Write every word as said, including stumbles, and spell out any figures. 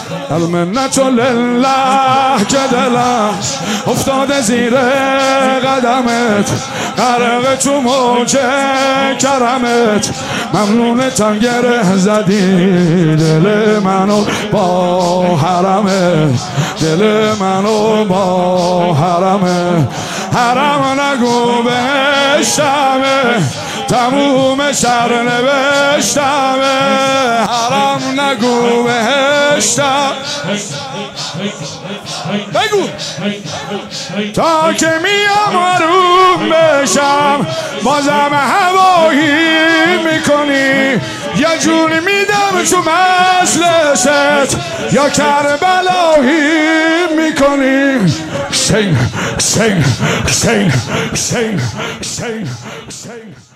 المنت لله که دلم افتاده زیر قدمت، غرق تو موج کرمت، ممنونتم گره زدی دل منو با حرمت، دل منو با حرمت. حرم نگو بهشتمه تموم شر نوشتمه، حرم نگو بهشتم بگو تا که میام آروم بشم بازم هوایی میکنی، یا جون میدم تو مجلست یا کربلایی میکنی. حسین حسین حسین حسین حسین حسین